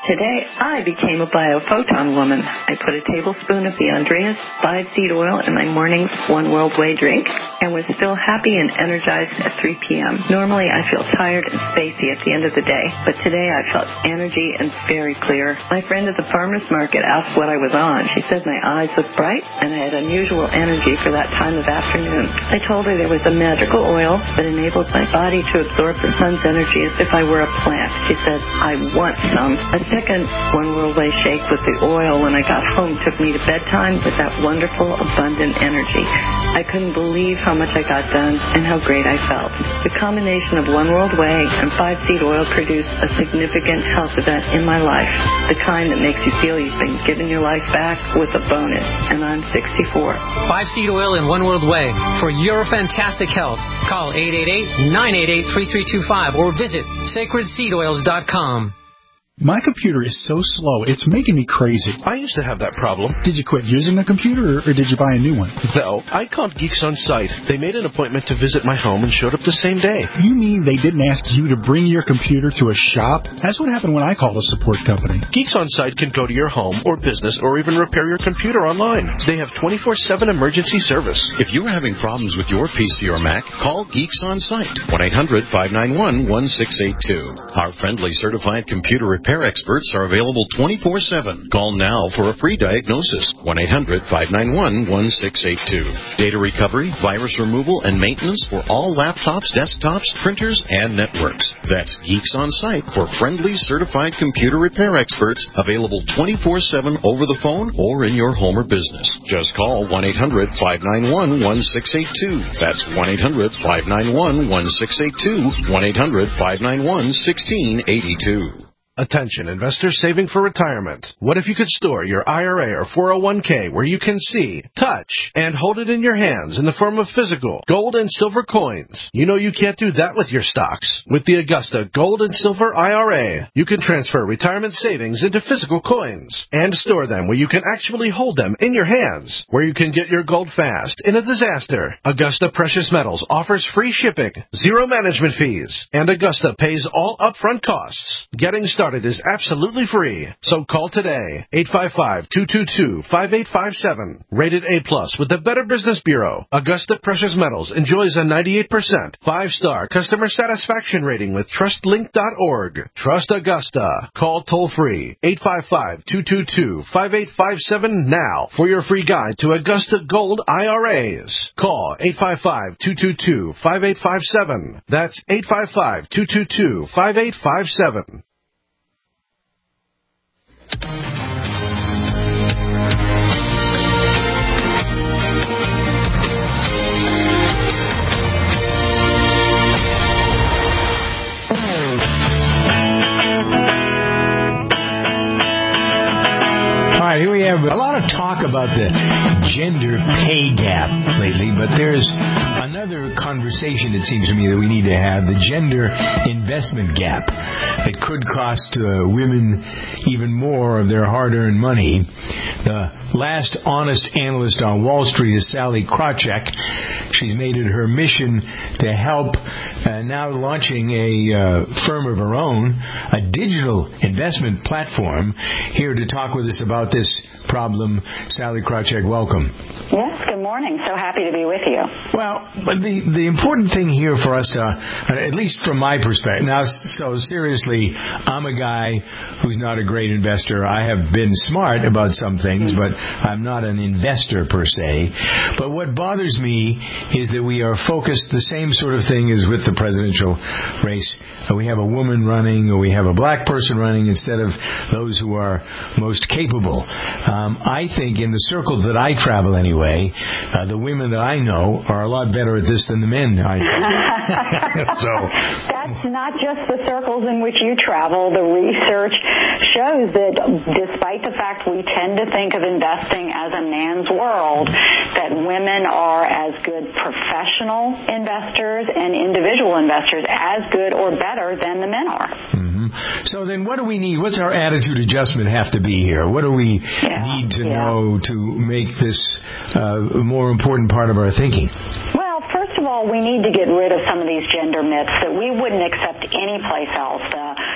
Speaker 17: Today, I became a biophoton woman. I put a tablespoon of the Andreas five-seed oil in my morning's One World Way drink and was still happy and energized at three p.m. Normally, I feel tired and spacey at the end of the day, but today I felt energy and very clear. My friend at the farmer's market asked what I was on. She said my eyes looked bright and I had unusual energy for that time of afternoon. I told her there was a magical oil that enabled my body to absorb the sun's energy as if I were a plant. She said, I want some. A second One World Way shake with the oil when I got home took me to bedtime with that wonderful, abundant energy. I couldn't believe how much I got done and how great I felt. The combination of One World Way and five-seed oil produced a significant health event in my life, the kind that makes you feel you've been given your life back with a bonus, and I'm sixty-four.
Speaker 18: Five-seed oil and One World Way. For your fantastic health, call eight eight eight, nine eight eight, three three two five or visit sacred seed oils dot com.
Speaker 19: My computer is so slow, it's making me crazy.
Speaker 20: I used to have that problem.
Speaker 19: Did you quit using a computer, or did you buy a new one?
Speaker 20: No, I called Geeks On Site. They made an appointment to visit my home and showed up the same day.
Speaker 19: You mean they didn't ask you to bring your computer to a shop? That's what happened when I called a support company.
Speaker 20: Geeks On Site can go to your home or business or even repair your computer online. They have twenty-four seven emergency service.
Speaker 21: If you're having problems with your P C or Mac, call Geeks On Site. one eight hundred, five nine one, one six eight two. Our friendly certified computer repair experts are available twenty-four seven. Call now for a free diagnosis. one eight hundred, five nine one, one six eight two. Data recovery, virus removal, and maintenance for all laptops, desktops, printers, and networks. That's Geeks On Site for friendly certified computer repair experts, available twenty-four seven over the phone or in your home or business. Just call one eight hundred, five nine one, one six eight two. That's one eight hundred, five nine one, one six eight two. one eight hundred, five nine one, one six eight two.
Speaker 20: Attention, investors saving for retirement. What if you could store your I R A or four oh one k where you can see, touch, and hold it in your hands in the form of physical gold and silver coins? You know you can't do that with your stocks. With the Augusta Gold and Silver I R A, you can transfer retirement savings into physical coins and store them where you can actually hold them in your hands, where you can get your gold fast in a disaster. Augusta Precious Metals offers free shipping, zero management fees, and Augusta pays all upfront costs. Getting started is absolutely free. So call today, eight five five, two two two, five eight five seven. Rated A plus with the Better Business Bureau. Augusta Precious Metals enjoys a ninety-eight percent five-star customer satisfaction rating with trust link dot org. Trust Augusta. Call toll free, eight five five, two two two, five eight five seven now for your free guide to Augusta Gold I R As. Call eight five five, two two two, five eight five seven. That's eight five five, two two two, five eight five seven.
Speaker 2: All right, here we have a lot of talk about the gender pay gap lately, but there's another conversation, it seems to me, that we need to have, the gender investment gap that could cost uh, women even more of their hard-earned money. The last honest analyst on Wall Street is Sallie Krawcheck. She's made it her mission to help, uh, now launching a uh, firm of her own, a digital investment platform. Here to talk with us about this problem, Sallie Krawcheck, welcome.
Speaker 26: Yes, good morning. So happy to be with you.
Speaker 2: Well, but the, the important thing here for us to, at least from my perspective, now, so seriously, I'm a guy who's not a great investor. I have been smart about some things, but I'm not an investor per se. But what bothers me is that we are focused the same sort of thing as with the presidential race. We have a woman running, or we have a black person running instead of those who are most capable. Um, I think in the circles that I travel anyway, uh, the women that I know are a lot better at this than the men I know. So
Speaker 26: that's not just the circles in which you travel. The research shows that despite the fact we tend to think of investing as a man's world, that women are as good professional investors and individual investors as good or better than the men are.
Speaker 2: Mm-hmm. So then what do we need? What's our attitude adjustment have to be here? What do we yeah, need to yeah. know to make this uh, a more important part of our thinking?
Speaker 26: Well, first of all, we need to get rid of some of these gender myths that we wouldn't accept anyplace else. Uh,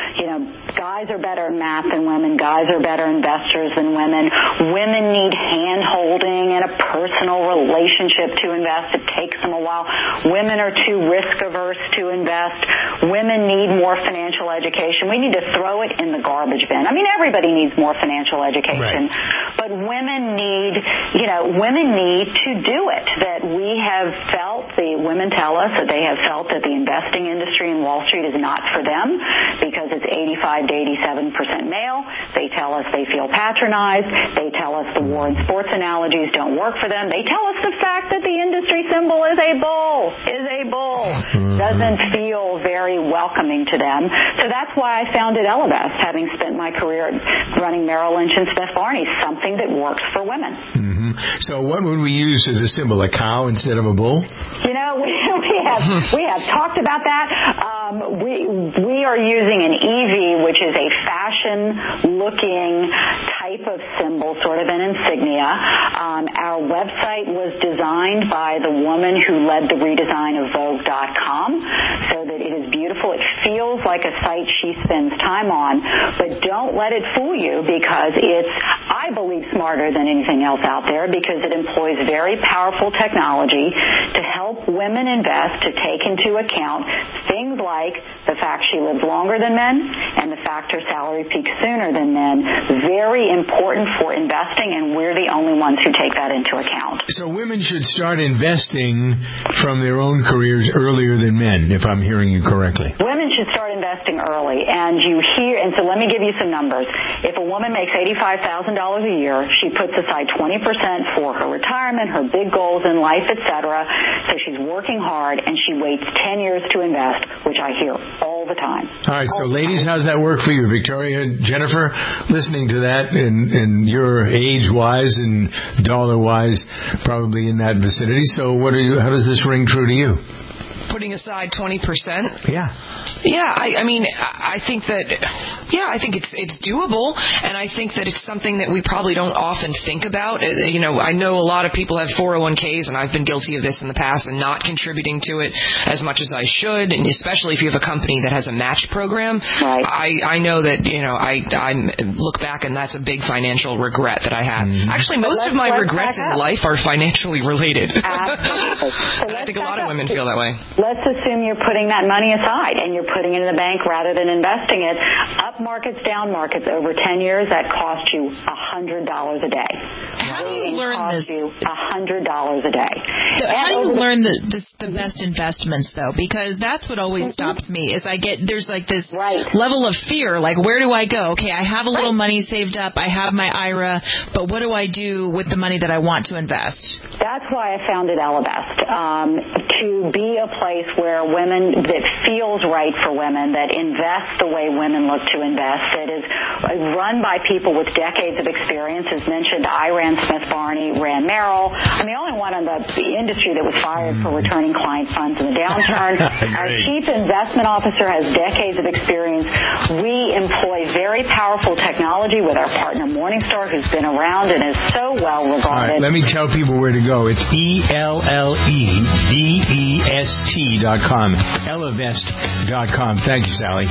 Speaker 26: you know, guys are better at math than women. Guys are better investors than women. Women need hand-holding and a personal relationship to invest. It takes them a while. Women are too risk-averse to invest. Women need more financial education. We need to throw it in the garbage bin. I mean, everybody needs more financial education. Right. But women need, you know, women need to do it. That we have felt, the women tell us that they have felt that the investing industry in Wall Street is not for them because it's eighty-five to eighty-seven percent male. They tell us they feel patronized. They tell us the war and sports analogies don't work for them. They tell us the fact that the industry symbol is a bull, is a bull, doesn't feel very welcoming to them. So that's why I founded Ellevest, having spent my career running Merrill Lynch and Smith Barney, something that works for women.
Speaker 2: Mm-hmm. So what would we use as a symbol, a cow instead of a bull?
Speaker 26: You know, we, we have we have talked about that. Um, we we are using an E V, which is a fashion-looking type of symbol, sort of an insignia. Um, our website was designed by the woman who led the redesign of Vogue dot com, so that it is beautiful. It feels like a site she spends time on, but don't let it fool you because it's, I believe, smarter than anything else out there because it employs very powerful technology to help women invest, to take into account things like the fact she lives longer than men and the fact her salary peaks sooner than men. Very important for investing, and we're the only ones who take that into account.
Speaker 2: So women should start investing from their own careers earlier than men, if I'm hearing you correctly.
Speaker 26: Women should start investing early, and you hear, and so let me give you some numbers. If a woman makes eighty-five thousand dollars a year, she puts aside twenty percent for her retirement, her big goals in life, et cetera. So she's working hard, and she waits ten years to invest, which I hear all the time.
Speaker 2: All right, so ladies, how's that work for you? Victoria, Jennifer, listening to that, and, and you're age-wise and dollar-wise probably in that vicinity. So what are you? How does this ring true to you?
Speaker 1: Putting aside twenty percent?
Speaker 2: Yeah.
Speaker 1: Yeah, I, I mean, I think that, yeah, I think it's it's doable, and I think that it's something that we probably don't often think about. You know, I know a lot of people have four oh one k's, and I've been guilty of this in the past and not contributing to it as much as I should, and especially if you have a company that has a match program.
Speaker 26: Right.
Speaker 1: I, I know that, you know, I, I look back, and that's a big financial regret that I have. Mm-hmm. Actually, most of my regrets in life are financially related.
Speaker 26: Absolutely. So
Speaker 1: I think a lot of women feel that way.
Speaker 26: Let's assume you're putting that money aside and you're putting it in the bank rather than investing it. Up markets, down markets, over ten years, that costs you one hundred dollars a day.
Speaker 4: How do you learn
Speaker 26: costs
Speaker 4: this?
Speaker 26: you one hundred dollars a day.
Speaker 4: So how do you learn the, the the best investments, though? Because that's what always mm-hmm. stops me, is I get, there's like this
Speaker 26: right.
Speaker 4: level of fear, like where do I go? Okay, I have a little right. money saved up, I have my I R A, but what do I do with the money that I want to invest?
Speaker 26: That's why I founded Ellevest, um, to be a place where women, that feels right for women, that invests the way women look to invest, that is run by people with decades of experience. As mentioned, I ran Smith Barney, ran Merrill. I'm the only one in the industry that was fired for returning client funds in the downturn. Our chief investment officer has decades of experience. We employ very powerful technology with our partner Morningstar, who's been around and is so well regarded.
Speaker 2: All right, let me tell people where to go. It's E L L E V E S T dot com. Ellevest dot com. Thank you, Sally.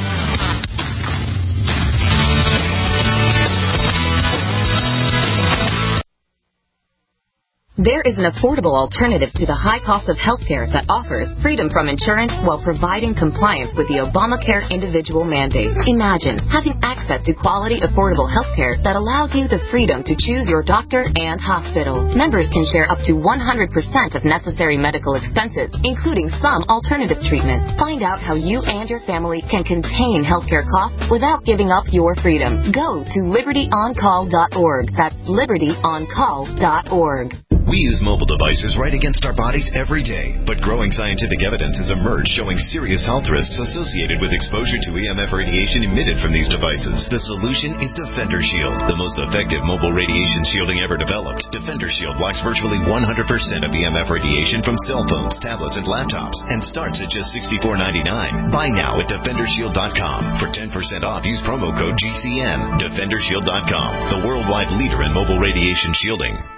Speaker 5: There is an affordable alternative to the high cost of healthcare that offers freedom from insurance while providing compliance with the Obamacare individual mandate. Imagine having access to quality, affordable healthcare that allows you the freedom to choose your doctor and hospital. Members can share up to one hundred percent of necessary medical expenses, including some alternative treatments. Find out how you and your family can contain healthcare costs without giving up your freedom. Go to liberty on call dot org. That's liberty on call dot org.
Speaker 8: We use mobile devices right against our bodies every day, but growing scientific evidence has emerged showing serious health risks associated with exposure to E M F radiation emitted from these devices. The solution is Defender Shield, the most effective mobile radiation shielding ever developed. Defender Shield blocks virtually one hundred percent of E M F radiation from cell phones, tablets, and laptops, and starts at just sixty-four ninety-nine. Buy now at defender shield dot com. For ten percent off, use promo code G C N. defender shield dot com, the worldwide leader in mobile radiation shielding.